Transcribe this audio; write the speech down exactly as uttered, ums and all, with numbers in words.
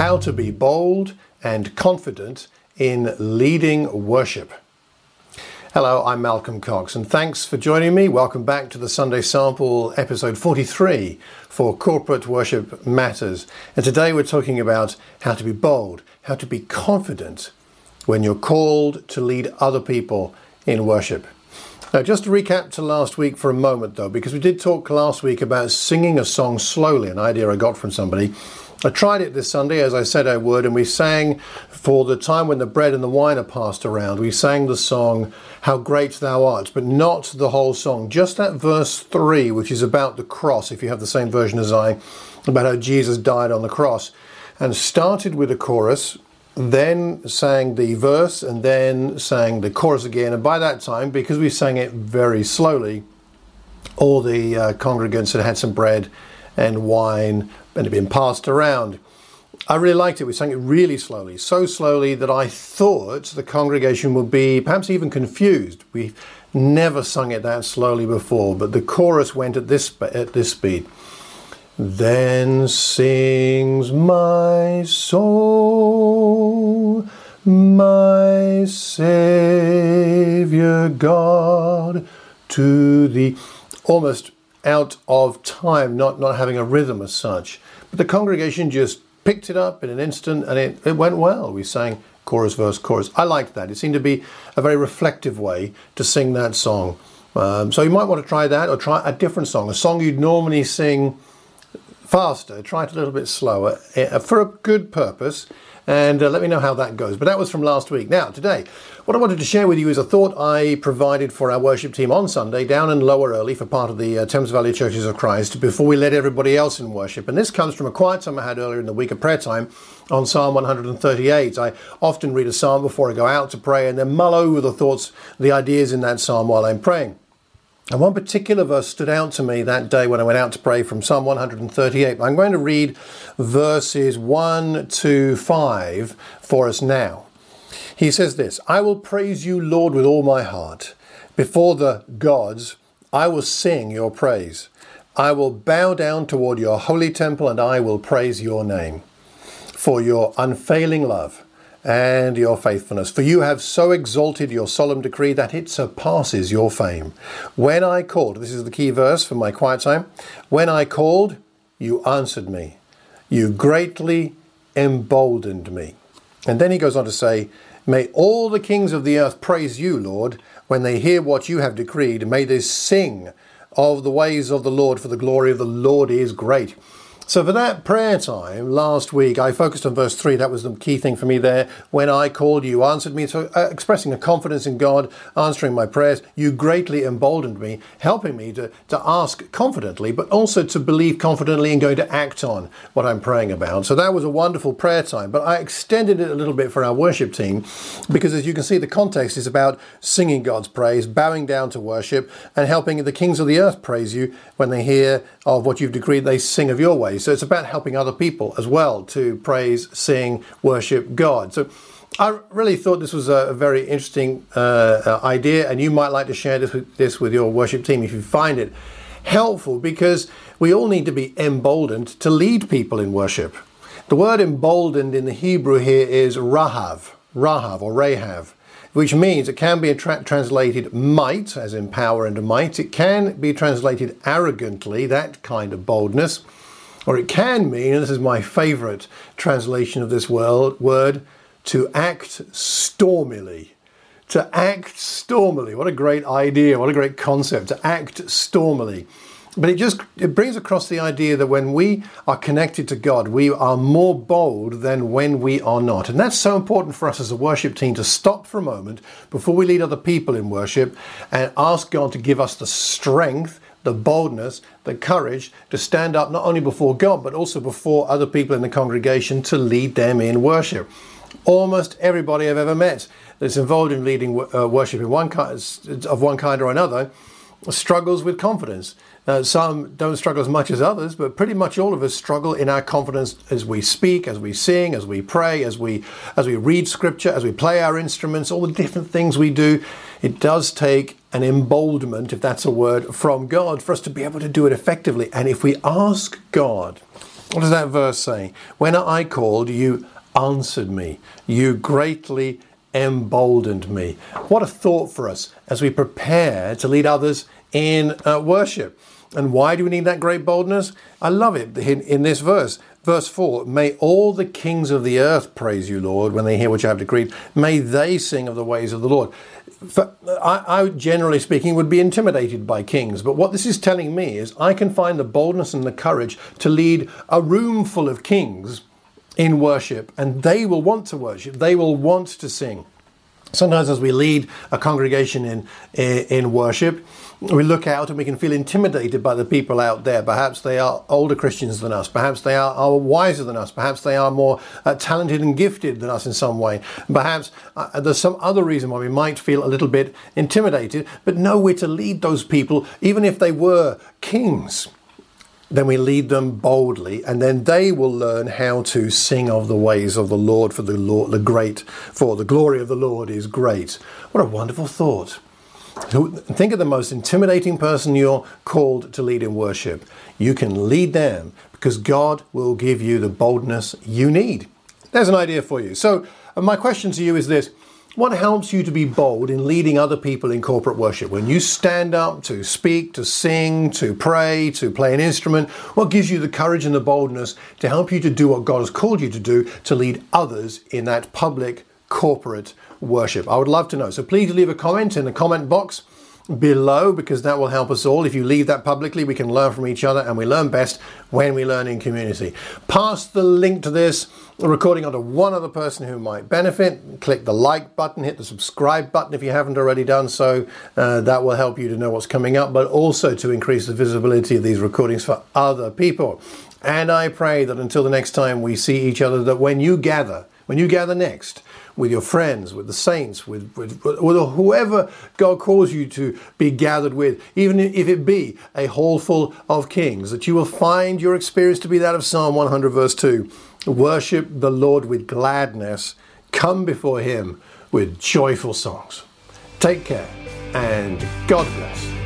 how to be bold and confident in leading worship. Hello, I'm Malcolm Cox, and thanks for joining me. Welcome back to the Sunday Sample, episode forty-three for Corporate Worship Matters. And today we're talking about how to be bold, how to be confident when you're called to lead other people in worship. Now, just to recap to last week for a moment, though, because we did talk last week about singing a song slowly, an idea I got from somebody. I tried it this Sunday, as I said I would, and we sang for the time when the bread and the wine are passed around. We sang the song, How Great Thou Art, but not the whole song. Just that verse three, which is about the cross, if you have the same version as I, about how Jesus died on the cross. And started with a chorus, then sang the verse, and then sang the chorus again. And by that time, because we sang it very slowly, all the uh, congregants had had some bread and wine and had been passed around. I really liked it. We sang it really slowly, so slowly that I thought the congregation would be perhaps even confused. We've never sung it that slowly before, but the chorus went at this at this speed. Then sings my soul, my Saviour God, to thee. Almost out of time, not, not having a rhythm as such. But the congregation just picked it up in an instant, and it, it went well. We sang chorus, verse, chorus. I liked that. It seemed to be a very reflective way to sing that song. Um, so you might want to try that, or try a different song, a song you'd normally sing faster. Try it a little bit slower uh, for a good purpose, and uh, let me know how that goes. But that was from last week. Now, today, what I wanted to share with you is a thought I provided for our worship team on Sunday, down in Lower Early, for part of the uh, Thames Valley Churches of Christ, before we led everybody else in worship. And this comes from a quiet time I had earlier in the week, a prayer time on Psalm one hundred thirty-eight. I often read a psalm before I go out to pray, and then mull over the thoughts, the ideas in that psalm while I'm praying. And one particular verse stood out to me that day when I went out to pray, from Psalm one hundred thirty-eight. I'm going to read verses one to five for us now. He says this, I will praise you, Lord, with all my heart. Before the gods, I will sing your praise. I will bow down toward your holy temple, and I will praise your name for your unfailing love and your faithfulness. For you have so exalted your solemn decree that it surpasses your fame. When I called, this is the key verse for my quiet time, when I called, you answered me. You greatly emboldened me. And then he goes on to say, may all the kings of the earth praise you, Lord, when they hear what you have decreed. May they sing of the ways of the Lord, for the glory of the Lord is great. So for that prayer time last week, I focused on verse three. That was the key thing for me there. When I called, you answered me. So uh, expressing a confidence in God, answering my prayers, you greatly emboldened me, helping me to, to ask confidently, but also to believe confidently and going to act on what I'm praying about. So that was a wonderful prayer time. But I extended it a little bit for our worship team, because as you can see, the context is about singing God's praise, bowing down to worship, and helping the kings of the earth praise you. When they hear of what you've decreed, they sing of your ways. So it's about helping other people as well to praise, sing, worship God. So I really thought this was a very interesting uh, idea, and you might like to share this with, this with your worship team if you find it helpful, because we all need to be emboldened to lead people in worship. The word emboldened in the Hebrew here is rahav, rahav or rahav, which means it can be tra- translated might, as in power and might. It can be translated arrogantly, that kind of boldness. Or it can mean, and this is my favorite translation of this word, word, to act stormily. To act stormily. What a great idea. What a great concept. To act stormily. But it just it brings across the idea that when we are connected to God, we are more bold than when we are not. And that's so important for us as a worship team to stop for a moment before we lead other people in worship and ask God to give us the strength, the boldness, the courage to stand up not only before God, but also before other people in the congregation to lead them in worship. Almost everybody I've ever met that's involved in leading uh, worship in one kind, of one kind or another struggles with confidence. Uh, some don't struggle as much as others, but pretty much all of us struggle in our confidence as we speak, as we sing, as we pray, as we as we read scripture, as we play our instruments, all the different things we do. It does take an emboldenment, if that's a word, from God for us to be able to do it effectively. And if we ask God, What does that verse say? When I called, you answered me. You greatly emboldened me. What a thought for us as we prepare to lead others in uh, worship. And why do we need that great boldness? I love it in, in this verse. Verse four, may all the kings of the earth praise you, Lord, when they hear what you have decreed. May they sing of the ways of the Lord. For, I, I, generally speaking, would be intimidated by kings. But what this is telling me is I can find the boldness and the courage to lead a room full of kings in worship. And they will want to worship. They will want to sing. Sometimes as we lead a congregation in, in, in worship, we look out and we can feel intimidated by the people out there. Perhaps they are older Christians than us. Perhaps they are, are wiser than us. Perhaps they are more uh, talented and gifted than us in some way. Perhaps uh, there's some other reason why we might feel a little bit intimidated. But no, we're to lead those people, even if they were kings. Then we lead them boldly, and then they will learn how to sing of the ways of the Lord, for the Lord, the great, for the glory of the Lord is great. What a wonderful thought. Think of the most intimidating person you're called to lead in worship. You can lead them because God will give you the boldness you need. There's an idea for you. So my question to you is this. What helps you to be bold in leading other people in corporate worship? When you stand up to speak, to sing, to pray, to play an instrument, what gives you the courage and the boldness to help you to do what God has called you to do, to lead others in that public corporate worship? I would love to know. So please leave a comment in the comment box below, because that will help us all. If you leave that publicly, we can learn from each other, and we learn best when we learn in community. Pass the link to this recording on to one other person who might benefit. Click the like button, hit the subscribe button if you haven't already done so. Uh, that will help you to know what's coming up, but also to increase the visibility of these recordings for other people. And I pray that until the next time we see each other, that when you gather, when you gather next, with your friends, with the saints, with, with, with whoever God calls you to be gathered with, even if it be a hall full of kings, that you will find your experience to be that of Psalm one hundred verse two. Worship the Lord with gladness. Come before him with joyful songs. Take care and God bless.